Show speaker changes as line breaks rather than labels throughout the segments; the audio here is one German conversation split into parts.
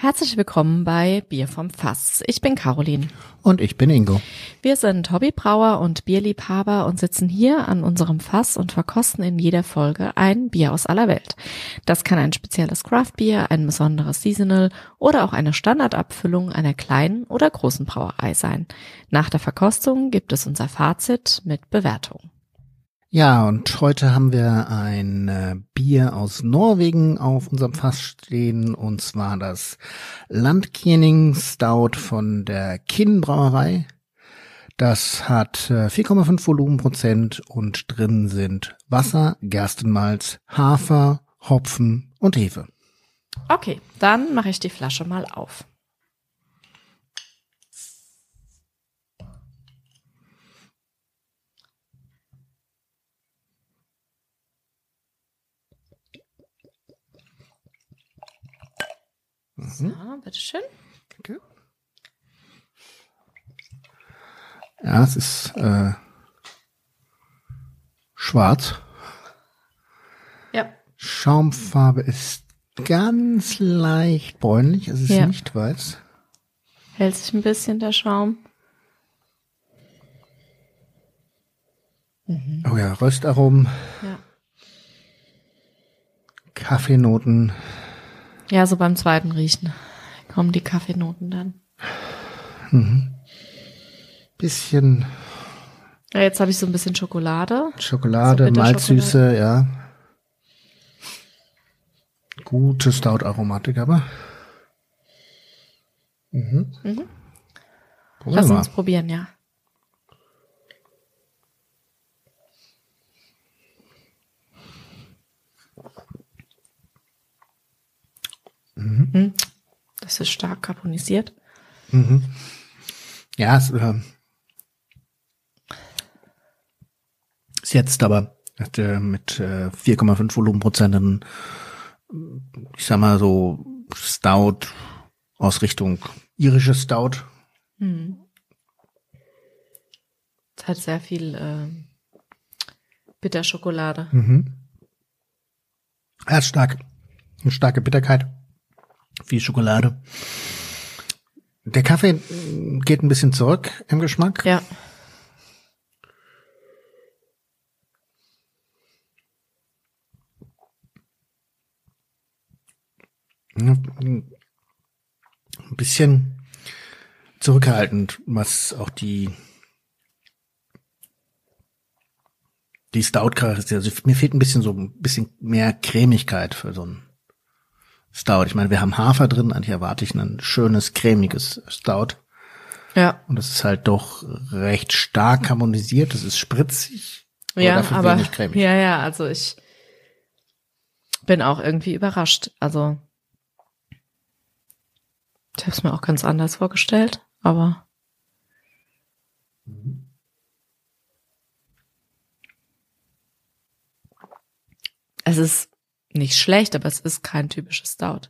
Herzlich willkommen bei Bier vom Fass. Ich bin Caroline.
Und ich bin Ingo.
Wir sind Hobbybrauer und Bierliebhaber und sitzen hier an unserem Fass und verkosten in jeder Folge ein Bier aus aller Welt. Das kann ein spezielles Craftbier, ein besonderes Seasonal oder auch eine Standardabfüllung einer kleinen oder großen Brauerei sein. Nach der Verkostung gibt es unser Fazit mit Bewertung.
Ja, und heute haben wir ein Bier aus Norwegen auf unserem Fass stehen, und zwar das Landkjenning Stout von der Kinn Brauerei. Das hat 4,5 Volumenprozent und drin sind Wasser, Gerstenmalz, Hafer, Hopfen und Hefe.
Okay, dann mache ich die Flasche mal auf. So, bitteschön.
Okay. Ja, es ist schwarz.
Ja.
Schaumfarbe ist ganz leicht bräunlich, es ist nicht weiß.
Hält sich ein bisschen der Schaum.
Mhm. Oh ja, Röstaromen.
Ja.
Kaffeenoten.
Ja, so beim zweiten Riechen kommen die Kaffeenoten dann.
Mhm. Bisschen.
Ja, jetzt habe ich so ein bisschen Schokolade.
Schokolade, so Malzsüße, ja. Gute Stout-Aromatik aber. Mhm.
Mhm. Lass uns probieren, ja. Mhm. Das ist stark carbonisiert.
Mhm. Ja, es ist jetzt aber mit 4,5 Volumenprozent, ich sag mal so Stout aus Richtung irische Stout.
Mhm. Es hat sehr viel Bitterschokolade.
Mhm. Ja, ist stark. Eine starke Bitterkeit. Viel Schokolade. Der Kaffee geht ein bisschen zurück im Geschmack.
Ja.
Ein bisschen zurückhaltend, was auch die Stout-Charakteristik. Also mir fehlt ein bisschen mehr Cremigkeit für so ein Stout. Ich meine, wir haben Hafer drin, eigentlich erwarte ich ein schönes, cremiges Stout.
Ja.
Und das ist halt doch recht stark carbonisiert, das ist spritzig,
ja,
dafür
aber
wenig cremig.
Ja, also ich bin auch irgendwie überrascht. Also ich habe es mir auch ganz anders vorgestellt, aber es ist nicht schlecht, aber es ist kein typisches Stout.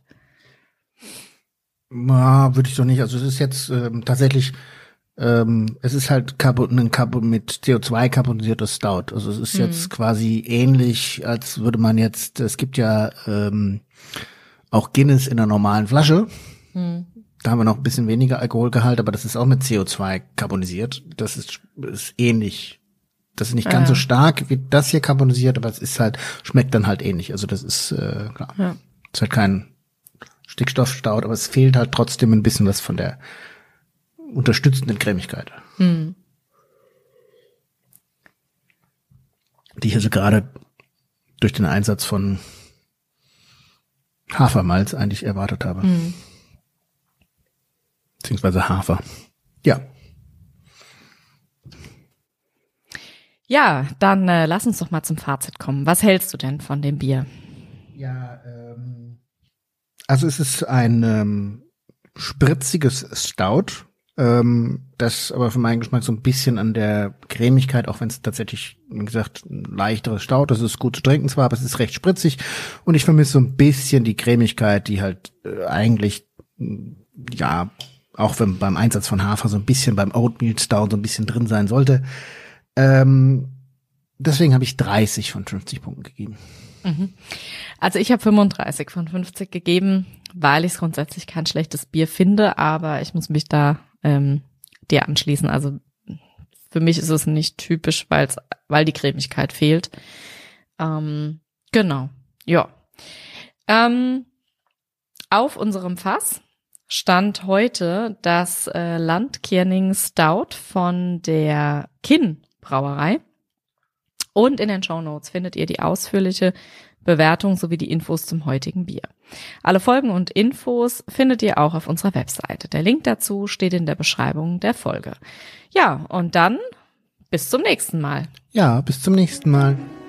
Ja, würde ich doch nicht. Also es ist jetzt tatsächlich, es ist halt mit CO2 carbonisiertes Stout. Also es ist jetzt quasi ähnlich, als würde man jetzt, es gibt ja auch Guinness in einer normalen Flasche. Da haben wir noch ein bisschen weniger Alkoholgehalt, aber das ist auch mit CO2 carbonisiert. Das ist ähnlich. Das ist nicht ganz so stark wie das hier carbonisiert, aber es ist halt, schmeckt dann halt ähnlich. Also das ist, klar. Ja. Es ist halt kein Stickstoffstout, aber es fehlt halt trotzdem ein bisschen was von der unterstützenden Cremigkeit. Die ich also gerade durch den Einsatz von Hafermalz eigentlich erwartet habe. Beziehungsweise Hafer. Ja.
Ja, dann lass uns doch mal zum Fazit kommen. Was hältst du denn von dem Bier?
Ja, also es ist ein spritziges Stout, das aber für meinen Geschmack so ein bisschen an der Cremigkeit, auch wenn es tatsächlich, wie gesagt, ein leichteres Stout, das ist gut zu trinken zwar, aber es ist recht spritzig und ich vermisse so ein bisschen die Cremigkeit, die halt eigentlich, ja, auch wenn beim Einsatz von Hafer so ein bisschen beim Oatmeal Stout so ein bisschen drin sein sollte. deswegen habe ich 30 von 50 Punkten gegeben.
Also ich habe 35 von 50 gegeben, weil ich grundsätzlich kein schlechtes Bier finde, aber ich muss mich da dir anschließen. Also für mich ist es nicht typisch, weil die Cremigkeit fehlt. Genau, ja. Auf unserem Fass stand heute das Landkirning Stout von der Kinn Brauerei. Und in den Shownotes findet ihr die ausführliche Bewertung sowie die Infos zum heutigen Bier. Alle Folgen und Infos findet ihr auch auf unserer Webseite. Der Link dazu steht in der Beschreibung der Folge. Ja, und dann bis zum nächsten Mal.
Ja, bis zum nächsten Mal.